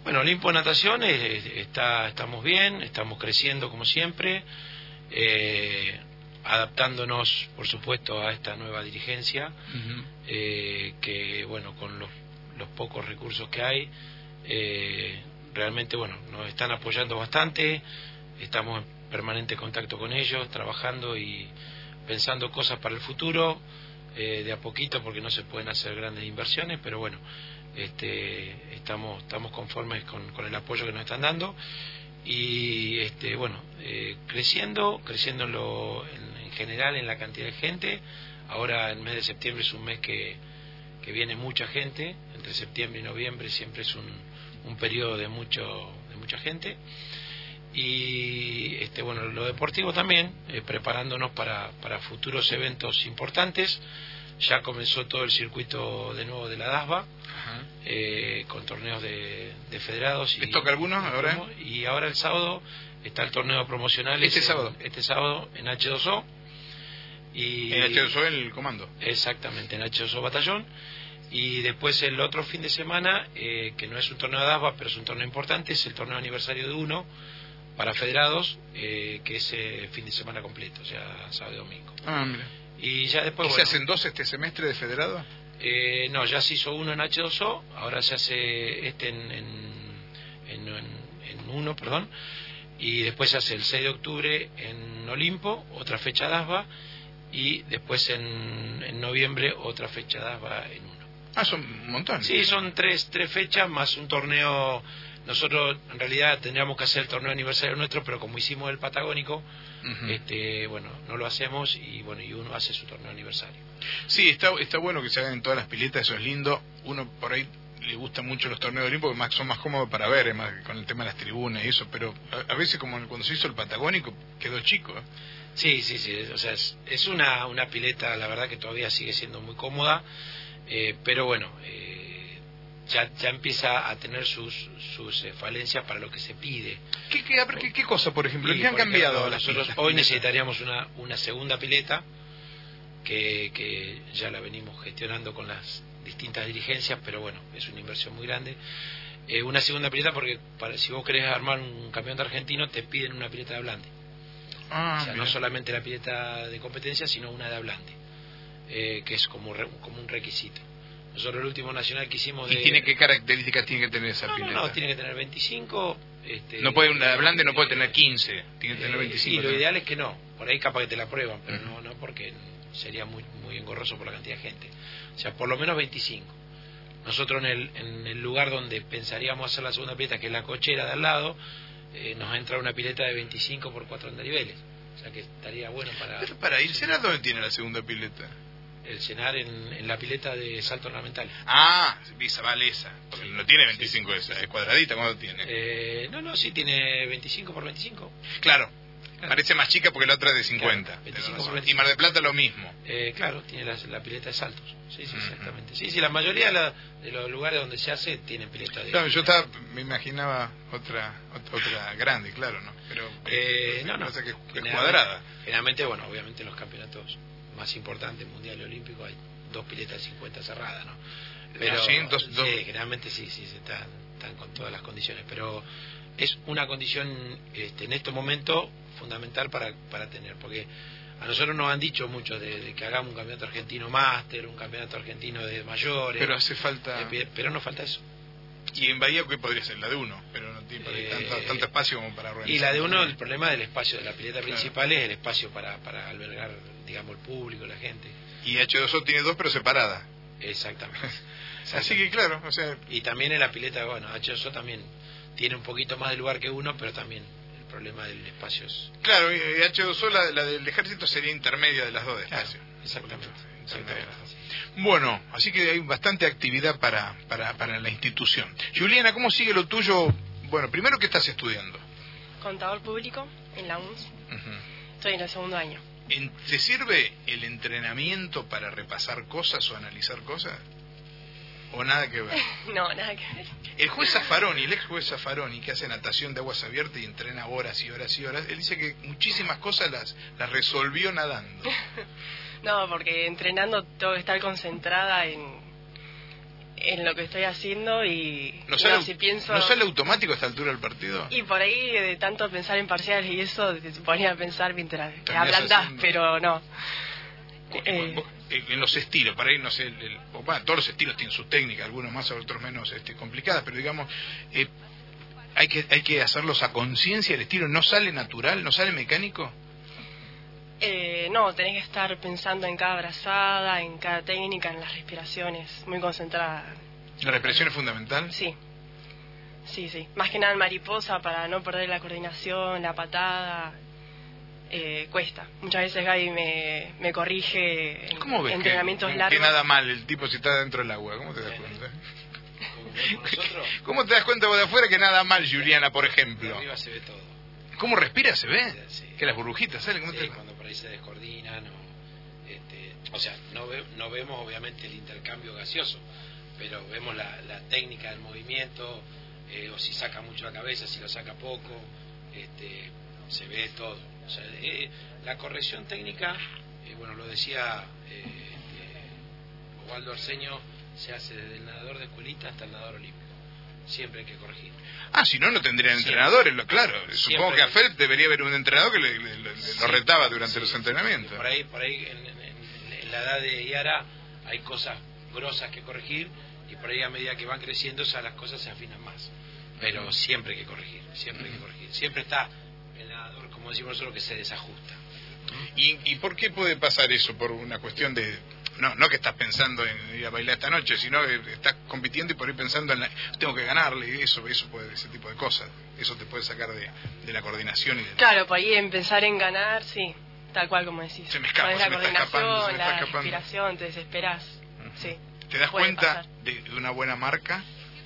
Bueno, Olimpo Natación estamos bien, estamos creciendo como siempre, adaptándonos, por supuesto, a esta nueva dirigencia, que, bueno, con los pocos recursos que hay, realmente, bueno, nos están apoyando bastante, estamos en permanente contacto con ellos, trabajando y pensando cosas para el futuro, de a poquito, porque no se pueden hacer grandes inversiones, pero bueno, estamos conformes con el apoyo que nos están dando y bueno, creciendo en general en la cantidad de gente. Ahora el mes de septiembre es un mes que viene mucha gente, entre septiembre y noviembre siempre es un periodo de mucha gente. Y bueno, lo deportivo también, preparándonos para futuros eventos importantes. Ya comenzó todo el circuito de nuevo de la DASBA, con torneos de federados. ¿Les toca alguno ahora? Y ahora el sábado está el torneo promocional. Este sábado en H2O. Y en H2O el comando. Exactamente, en H2O Batallón. Y después el otro fin de semana, que no es un torneo de DASBA, pero es un torneo importante, es el torneo aniversario de UNO para federados, que es fin de semana completo, o sea, sábado y domingo. Ah, mira. Y ya después, ¿Se hacen dos este semestre de federado? No, ya se hizo uno en H2O, ahora se hace en uno, perdón, y después se hace el 6 de octubre en Olimpo, otra fecha DASBA, y después en noviembre otra fecha DASBA en uno. Ah, son un montón. Sí, son tres fechas más un torneo. Nosotros en realidad tendríamos que hacer el torneo aniversario nuestro, pero como hicimos el Patagónico, bueno, no lo hacemos y bueno, y uno hace su torneo aniversario. Sí, está bueno que se hagan en todas las piletas, eso es lindo. Uno por ahí le gustan mucho los torneos de Olimpo, porque son más cómodos para ver, más con el tema de las tribunas y eso, pero a veces como cuando se hizo el Patagónico quedó chico. Sí, o sea, es una pileta, la verdad que todavía sigue siendo muy cómoda, pero bueno, ya empieza a tener sus falencias para lo que se pide. ¿Qué cosa, por ejemplo? ¿Qué han cambiado? Nosotros hoy necesitaríamos una segunda pileta que ya la venimos gestionando con las distintas dirigencias, pero bueno, es una inversión muy grande. Una segunda pileta porque si vos querés armar un campeonato argentino te piden una pileta de ablante. O sea, no solamente la pileta de competencia, sino una de ablante, que es como un requisito. Nosotros el último nacional que hicimos ¿Y qué características tiene que tener esa pileta? No, tiene que tener 25. No puede, una de ablante no puede tener 15, tiene que tener 25. Sí, lo ideal es que no, por ahí capaz que te la prueban, pero no porque sería muy engorroso por la cantidad de gente. O sea, por lo menos 25. Nosotros en el lugar donde pensaríamos hacer la segunda pileta, que es la cochera de al lado, nos entra una pileta de 25 por 4 andariveles. O sea que estaría bueno para... Pero para ir, ¿será dónde tiene la segunda pileta? El cenar en la pileta de salto ornamental. Ah, vale esa, porque no tiene 25 esa, es cuadradita. ¿Cuánto tiene? No, sí tiene 25 por 25. Claro, parece más chica porque la otra es de 50. Claro, 25 por 25. Y Mar del Plata lo mismo. Claro, tiene la pileta de saltos. Sí, exactamente. Sí, la mayoría de los lugares donde se hace tienen pileta de... Claro, yo me imaginaba otra grande, claro, ¿no? Pero no, que es cuadrada. Generalmente, bueno, obviamente en los campeonatos más importantes, mundial y olímpico, hay 2 piletas de 50 cerradas, ¿no? Pero sí, generalmente sí están con todas las condiciones, pero es una condición en este momento fundamental para tener, porque a nosotros nos han dicho mucho de que hagamos un campeonato argentino máster, un campeonato argentino de mayores, pero hace falta, pero nos falta eso. Y en Bahía, ¿qué podría ser? La de uno, pero no tiene tanto espacio como para organizar. Y la de uno, el problema del espacio de la pileta principal es el espacio para albergar, digamos, el público, la gente. Y H2O tiene 2, pero separadas. Exactamente. Así que claro, o sea... Y también en la pileta, bueno, H2O también tiene un poquito más de lugar que uno, pero también el problema del espacio es... Claro, y H2O, la del ejército, sería intermedia de las dos de espacio. Claro, exactamente. Bueno, así que hay bastante actividad para la institución. Juliana, ¿cómo sigue lo tuyo? Bueno, primero, ¿qué estás estudiando? Contador público en la UNS. Estoy en el segundo año. ¿Te sirve el entrenamiento para repasar cosas o analizar cosas? ¿O nada que ver? No, nada que ver. El juez Zaffaroni, el ex juez Zaffaroni, que hace natación de aguas abiertas y entrena horas y horas y horas, él dice que muchísimas cosas las resolvió nadando. No, porque entrenando tengo que estar concentrada en lo que estoy haciendo y ¿No sale, si pienso... ¿No sale automático a esta altura del partido? Y por ahí, de tanto pensar en parciales y eso, te ponía a pensar mientras te Terminás ablandás, haciendo... pero no. En los estilos, para ahí no sé, todos los estilos tienen sus técnicas, algunos más, otros menos complicadas, pero digamos, hay que hacerlos a conciencia. El estilo no sale natural, no sale mecánico. No, tenés que estar pensando en cada brazada, en cada técnica, en las respiraciones, muy concentrada. ¿La respiración es fundamental? Sí, sí. Más que nada en mariposa, para no perder la coordinación, la patada. Cuesta. Muchas veces Gaby me corrige en ¿Cómo ves entrenamientos largos. Que nada mal el tipo si está dentro del agua? ¿Cómo te das cuenta? ¿Cómo te das cuenta vos de afuera que nada mal, Juliana, por ejemplo? De arriba se ve todo. ¿Cómo respira? ¿Se ve? Sí. Que las burbujitas salen. Sí, cuando por ahí se descoordinan. O sea, no vemos obviamente el intercambio gaseoso, pero vemos la técnica del movimiento, o si saca mucho la cabeza, si lo saca poco, se ve todo. O sea, la corrección técnica, bueno, lo decía Osvaldo Arceño, se hace desde el nadador de escuelita hasta el nadador olímpico. Siempre hay que corregir. Si no tendrían entrenadores, claro. Siempre. Supongo que a Phelps debería haber un entrenador que lo retaba durante los entrenamientos. Por ahí en la edad de Yara hay cosas grosas que corregir, y por ahí a medida que van creciendo las cosas se afinan más. Pero siempre hay que corregir, siempre hay que corregir. Siempre está el nadador, como decimos nosotros, que se desajusta. ¿Y por qué puede pasar eso? ¿Por una cuestión de... No que estás pensando en ir a bailar esta noche, sino que estás compitiendo y por ahí pensando en tengo que ganarle, y eso puede, ese tipo de cosas, eso te puede sacar de la coordinación y Claro, por ahí en pensar en ganar, sí, tal cual como decís. Se me escapa, la coordinación, la escapando. respiración, te desesperás. Sí. ¿Te das cuenta de una buena marca?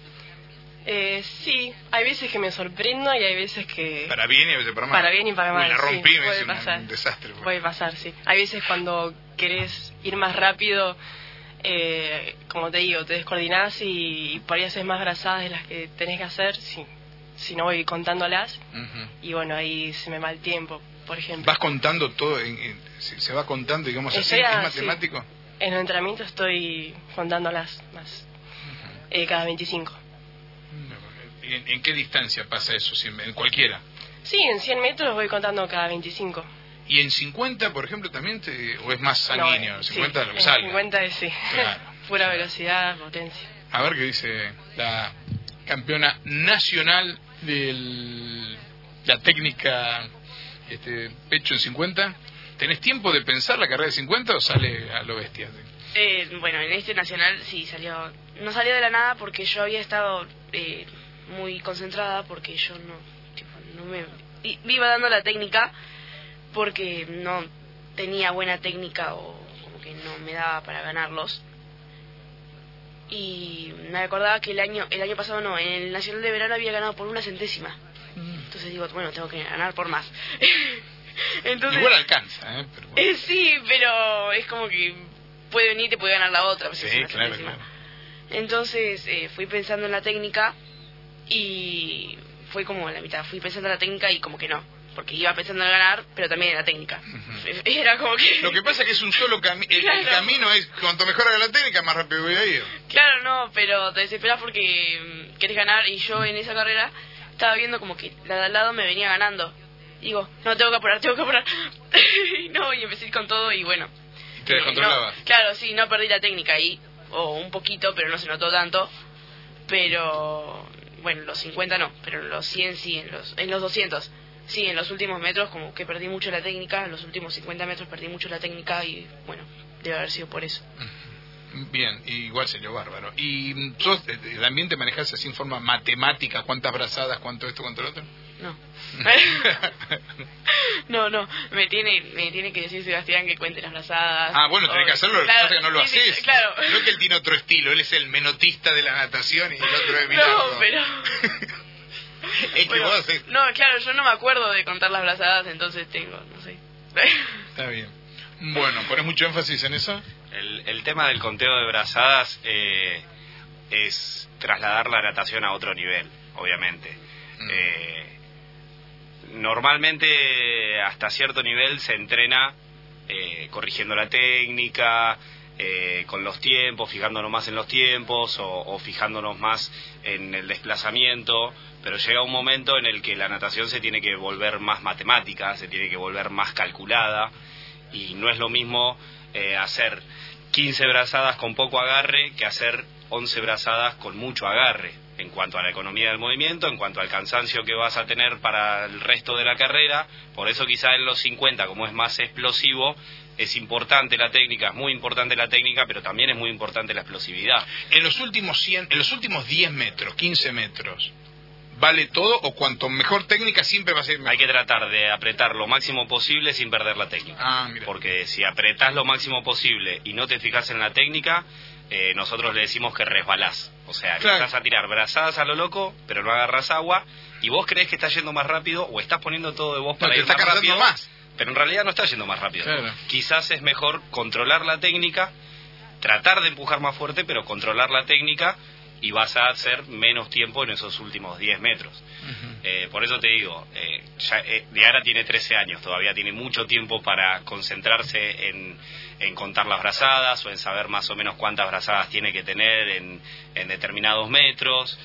Sí, hay veces que me sorprendo y hay veces que... Para bien y a veces para mal. Para bien y para mal. La rompí, sí, me pasar. Un desastre. Puede pasar, sí. Hay veces cuando querés ir más rápido, como te digo, te descoordinás y por ahí haces más brazadas de las que tenés que hacer, si no voy contándolas, y bueno, ahí se me va el tiempo, por ejemplo. ¿Vas contando todo? ¿Se va contando, digamos así? ¿Es matemático? Sí. En el entrenamiento estoy contándolas más, cada 25. ¿En qué distancia pasa eso? ¿En cualquiera? Sí, en 100 metros voy contando cada 25. ¿Y en 50, por ejemplo, también o es más sanguíneo? No, 50 sí, lo que sale. 50 es sí. Claro. Pura velocidad, potencia. A ver qué dice la campeona nacional de la técnica pecho en 50. ¿Tenés tiempo de pensar la carrera de 50 o sale a lo bestia? Bueno, en este nacional sí salió. No salió de la nada porque yo había estado muy concentrada, porque yo no me iba dando la técnica porque no tenía buena técnica o como que no me daba para ganarlos. Y me acordaba que el año pasado no, en el nacional de verano había ganado por 1 centésima. Entonces digo, bueno, tengo que ganar por más. Entonces, igual alcanza, pero bueno. Sí, pero es como que puede venir y te puede ganar la otra. Sí, claro. Entonces fui pensando en la técnica y fue como la mitad. Fui pensando en la técnica y como que no, porque iba pensando en ganar, pero también en la técnica. Era como que... Lo que pasa es que es un solo camino. Claro. El camino es, cuanto mejor haga la técnica, más rápido voy a ir. Claro, no, pero te desesperas porque querés ganar, y yo en esa carrera estaba viendo como que la de al lado me venía ganando. Digo, no, tengo que apurar. Y no, y empecé a ir con todo y bueno. ¿Y te descontrolabas? No, claro, sí, no perdí la técnica ahí, o un poquito, pero no se notó tanto. Pero, bueno, los 50 no, pero en los 100 sí, en los 200. Sí, en los últimos metros como que perdí mucho la técnica, en los últimos 50 metros perdí mucho la técnica y bueno, debe haber sido por eso. Bien, igual salió bárbaro. ¿Y sos, también te manejás así en forma matemática? ¿Cuántas brazadas, cuánto esto, cuánto lo otro? No, me tiene que decir Sebastián que cuente las brazadas. Bueno, tenés que hacerlo, claro, lo que pasa es que no lo haces. Sí, claro. No es que él tiene otro estilo, él es el menotista de la natación y el otro es Milagro. No, pero... Es que vos haces... No, claro, yo no me acuerdo de contar las brazadas, entonces no sé. Está bien. Bueno, ¿pones mucho énfasis en eso? El tema del conteo de brazadas es trasladar la natación a otro nivel, obviamente. Normalmente hasta cierto nivel se entrena corrigiendo la técnica, con los tiempos, fijándonos más en los tiempos o fijándonos más en el desplazamiento, pero llega un momento en el que la natación se tiene que volver más matemática, se tiene que volver más calculada, y no es lo mismo hacer 15 brazadas con poco agarre que hacer 11 brazadas con mucho agarre, en cuanto a la economía del movimiento, en cuanto al cansancio que vas a tener para el resto de la carrera. Por eso quizá en los 50, como es más explosivo, es importante la técnica, es muy importante la técnica, pero también es muy importante la explosividad. En los últimos 10 metros, 15 metros, ¿vale todo o cuanto mejor técnica siempre va a ser mejor? Hay que tratar de apretar lo máximo posible sin perder la técnica. Porque si apretás lo máximo posible y no te fijas en la técnica, nosotros le decimos que resbalás. O sea, claro, empezás a tirar brazadas a lo loco, pero no agarras agua, y vos creés que estás yendo más rápido o estás poniendo todo de vos para ir más rápido, pero en realidad no estás yendo más rápido. Claro. Quizás es mejor controlar la técnica, tratar de empujar más fuerte, pero controlar la técnica, y vas a hacer menos tiempo en esos últimos 10 metros. Por eso te digo, Diara tiene 13 años, todavía tiene mucho tiempo para concentrarse en contar las brazadas o en saber más o menos cuántas brazadas tiene que tener en determinados metros.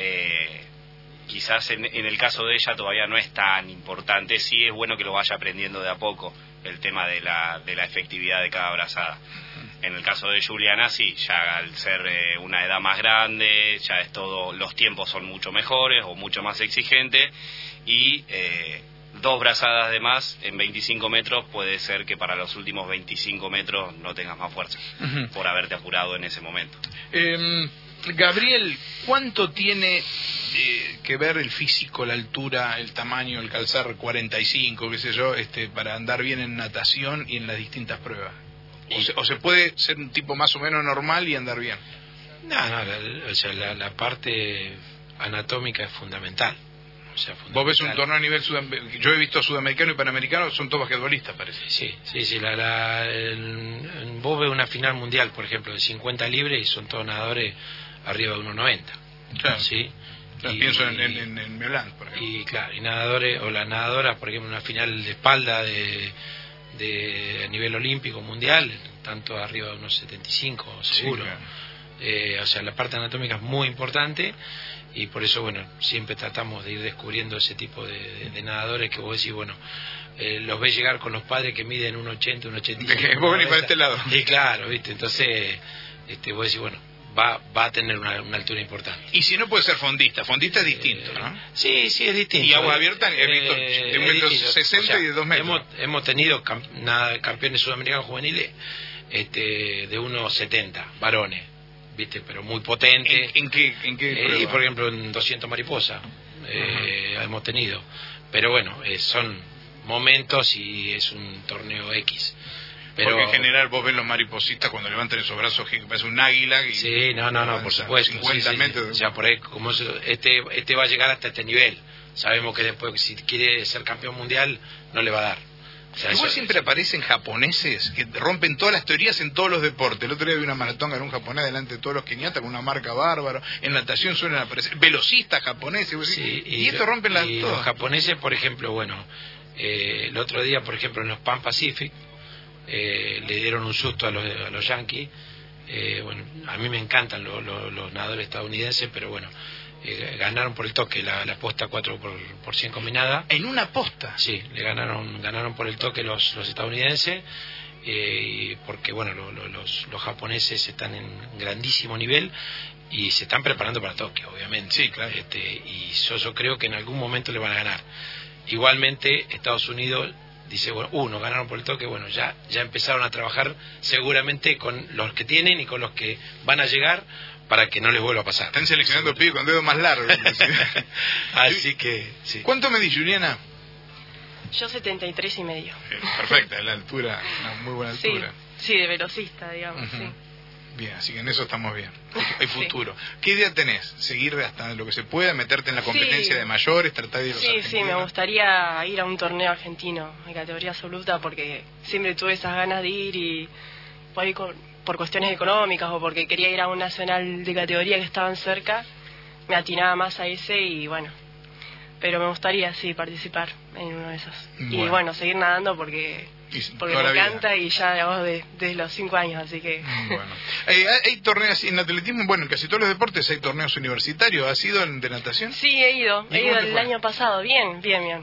Quizás en el caso de ella todavía no es tan importante, sí es bueno que lo vaya aprendiendo de a poco, el tema de la efectividad de cada brazada. En el caso de Juliana, sí, ya al ser una edad más grande, ya es todo, los tiempos son mucho mejores o mucho más exigentes, y 2 brazadas de más en 25 metros puede ser que para los últimos 25 metros no tengas más fuerza, por haberte apurado en ese momento. Gabriel, ¿cuánto tiene que ver el físico, la altura, el tamaño, el calzar 45, qué sé yo, para andar bien en natación y en las distintas pruebas? ¿O se puede ser un tipo más o menos normal y andar bien? No, o sea, la parte anatómica es fundamental. O sea, fundamental. Vos ves un torneo a nivel sudamericano, yo he visto sudamericano y panamericano, son todos basquetbolistas, parece. Sí, vos ves una final mundial, por ejemplo, de 50 libres y son todos nadadores arriba de 1.90. Claro. ¿Sí? Claro, pienso en Meland, por ejemplo. Y claro, y nadadores, o las nadadoras, por ejemplo, una final de espalda de a nivel olímpico mundial, tanto arriba de unos 75 seguro. Sí, claro. O sea, la parte anatómica es muy importante, y por eso, bueno, siempre tratamos de ir descubriendo ese tipo de nadadores que vos decís, bueno, los ves llegar con los padres que miden 1.80, 1.85. Vos venís para este lado. Y claro, ¿viste? Entonces, vos decís, bueno, va a tener una altura importante. Y si no, puede ser fondista es distinto, ¿no? Sí, es distinto. Y agua abierta he visto de 1,60 m, o sea, y de 2 metros. Hemos tenido campeones sudamericanos juveniles de 1,70, varones, ¿viste? Pero muy potentes. ¿En qué y por ejemplo en 200 mariposa hemos tenido. Pero bueno, son momentos y es un torneo X. Pero, porque en general vos ves los mariposistas cuando levantan esos brazos que parece un águila. Y sí, no, por supuesto. 50 metros. O sea, por ahí, como este va a llegar hasta este nivel. Sabemos que después, si quiere ser campeón mundial, no le va a dar. O sea, igual siempre aparecen japoneses que rompen todas las teorías en todos los deportes. El otro día vi una maratón, ganó un japonés delante de todos los keniatas con una marca bárbaro. En natación suelen aparecer velocistas japoneses. Sí, y esto rompen las todas. Los japoneses, por ejemplo, bueno, el otro día, por ejemplo, en los Pan Pacific, le dieron un susto a los yankees. Bueno, a mí me encantan los nadadores estadounidenses, pero bueno, ganaron por el toque la aposta 4 por 100 combinada. ¿En una aposta? Sí, le ganaron por el toque los estadounidenses, porque bueno, los japoneses están en grandísimo nivel y se están preparando para Tokio, obviamente. Sí, claro. Y yo creo que en algún momento le van a ganar. Igualmente, Estados Unidos dice, bueno, ganaron por el toque, bueno, ya empezaron a trabajar seguramente con los que tienen y con los que van a llegar para que no les vuelva a pasar. Están seleccionando pibes con dedos más largos. Así que, sí. ¿Cuánto medís, Juliana? Yo 73,5. Perfecta, la altura, una muy buena altura. Sí, de velocista, digamos, sí. Bien, así que en eso estamos bien. Hay futuro. Sí. ¿Qué idea tenés? ¿Seguir hasta lo que se pueda, meterte en la competencia de mayores, tratar de ir a los argentinos? Sí, me gustaría ir a un torneo argentino de categoría absoluta, porque siempre tuve esas ganas de ir, y por cuestiones económicas o porque quería ir a un nacional de categoría que estaban cerca, me atinaba más a ese, y bueno, pero me gustaría, sí, participar en uno de esos. Bueno. Y bueno, seguir nadando porque toda me la vida. encanta y ya hago desde los 5 años, así que... Bueno. Hay torneos en atletismo, bueno, en casi todos los deportes hay torneos universitarios. ¿Has ido de natación? Sí, he ido ¿Y cómo te el fue? año pasado, bien.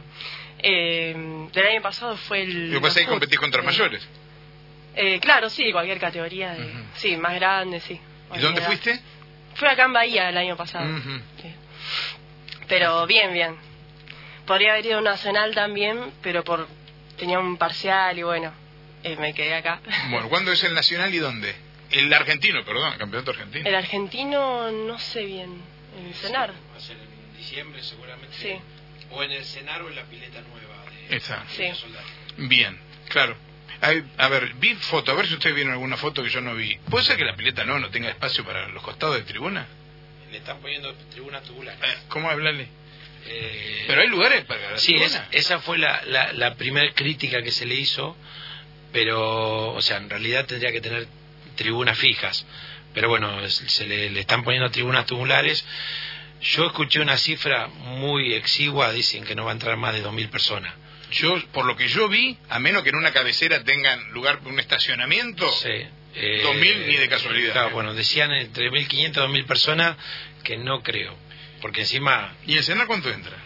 Del año pasado fue el... Lo que pasa es que los competís contra mayores. Claro, sí, cualquier categoría, Ujú. sí, más grande, sí. ¿Y dónde Edad. fuiste? Fui acá en Bahía el año pasado. Ujú. Sí. Pero bien. Podría haber ido a un nacional también, pero tenía un parcial y bueno, me quedé acá. Bueno, ¿cuándo es el nacional y dónde? El argentino, perdón, el campeonato argentino. El argentino no sé bien, en el CENAR. Va a ser en diciembre seguramente. Sí. O en el Cenar o en la pileta nueva de Esa. Sí. Soldado. Bien, claro. A ver, vi foto, a ver si ustedes vieron alguna foto que yo no vi. ¿Puede ser que la pileta no tenga espacio para los costados de tribuna? Le están poniendo tribunas tubulares. ¿Cómo hablarle? Pero hay lugares para la Sí, tribuna. esa fue la primera crítica que se le hizo, pero, o sea, en realidad tendría que tener tribunas fijas. Pero bueno, le están poniendo tribunas tubulares. Yo escuché una cifra muy exigua, dicen que no va a entrar más de 2.000 personas. Yo, por lo que yo vi, a menos que en una cabecera tengan lugar un estacionamiento, Sí. 2.000 ni de casualidad. Claro, bueno, decían entre 1.500 y 2.000 personas, que no creo. Porque encima... ¿Y el Senar cuánto entra?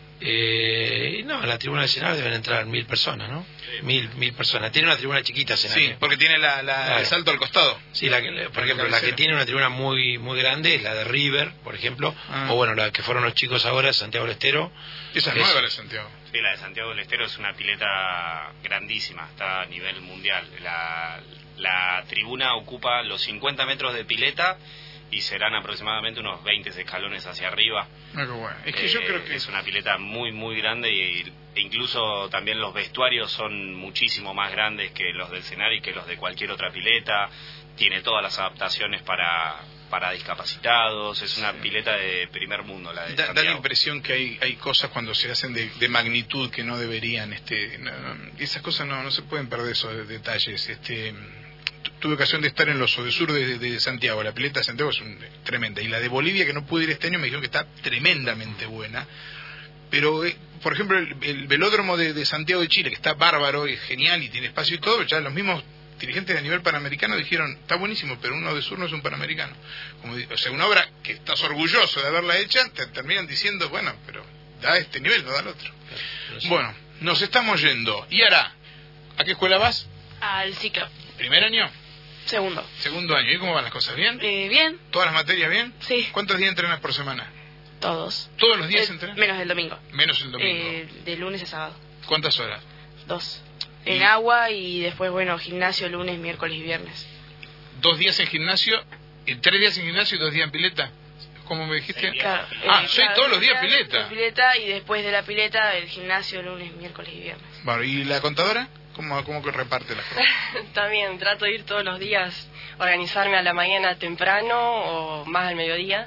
no, en la tribuna del Senado deben entrar 1.000 personas, ¿no? 1.000 personas. Tiene una tribuna chiquita, Senado. Sí, porque tiene Claro. el salto al costado. Sí, por ejemplo, la que tiene una tribuna muy grande es la de River, por ejemplo, Ah. o bueno, la que fueron los chicos ahora, Santiago del Estero. Esa es nueva, la de Santiago. Sí, la de Santiago del Estero es una pileta grandísima, está a nivel mundial. La tribuna ocupa los 50 metros de pileta y serán aproximadamente unos 20 escalones hacia arriba. Ah, qué bueno. Es que yo creo que es una pileta muy grande e incluso también los vestuarios son muchísimo más grandes que los del Senar y que los de cualquier otra pileta. Tiene todas las adaptaciones para discapacitados. Es una pileta de primer mundo la de da la Santiago. impresión que hay cosas cuando se hacen de magnitud que no deberían. Esas cosas no se pueden perder, esos detalles. Tuve ocasión de estar en los sur de Santiago. La pileta de Santiago es tremenda. Y la de Bolivia, que no pude ir este año, me dijeron que está tremendamente buena. Pero, por ejemplo, el velódromo de Santiago de Chile, que está bárbaro, es genial y tiene espacio y todo, ya los mismos dirigentes a nivel panamericano dijeron, está buenísimo, pero uno de sur no es un panamericano. O sea, una obra que estás orgulloso de haberla hecha, te terminan diciendo, bueno, pero da este nivel, no da el otro. Bueno, nos estamos yendo. Y ahora, ¿a qué escuela vas? Al ciclo. ¿Primer año? Segundo. Año. ¿Y cómo van las cosas? ¿Bien? Bien, ¿Todas las materias bien? sí, ¿Cuántos días entrenas por semana? todos. ¿Todos los días entrenas? Menos el domingo. Menos el domingo. De lunes a sábado. ¿Cuántas horas? 2. En agua y después, bueno, gimnasio lunes, miércoles y viernes. 2 días en gimnasio, 3 días en gimnasio y 2 días en pileta. ¿Cómo me dijiste? Claro. Todos los días pileta. Pileta y después de la pileta el gimnasio lunes, miércoles y viernes. Bueno, ¿y la contadora? ¿Cómo que reparte las cosas? También trato de ir todos los días, organizarme a la mañana temprano o más al mediodía.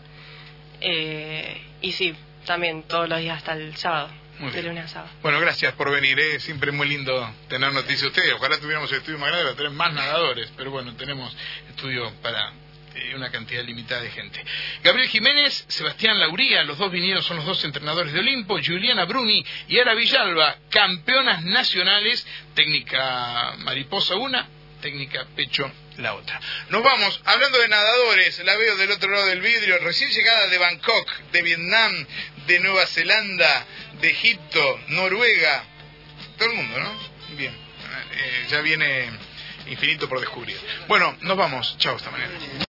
Y sí, también todos los días hasta el sábado, Muy de bien. lunes a sábado. Bueno, gracias por venir, siempre muy lindo tener noticias de ustedes. Ojalá tuviéramos el estudio más grande para tener más nadadores, pero bueno, tenemos estudio para una cantidad limitada de gente. Gabriel Jiménez, Sebastián Lauría, los dos vinieron, son los dos entrenadores de Olimpo, Juliana Bruni y Ara Villalba, campeonas nacionales, técnica mariposa una, técnica pecho la otra. Nos vamos, hablando de nadadores, la veo del otro lado del vidrio, recién llegada de Bangkok, de Vietnam, de Nueva Zelanda, de Egipto, Noruega, todo el mundo, ¿no? Bien, ya viene infinito por descubrir. Bueno, nos vamos, chao, hasta mañana.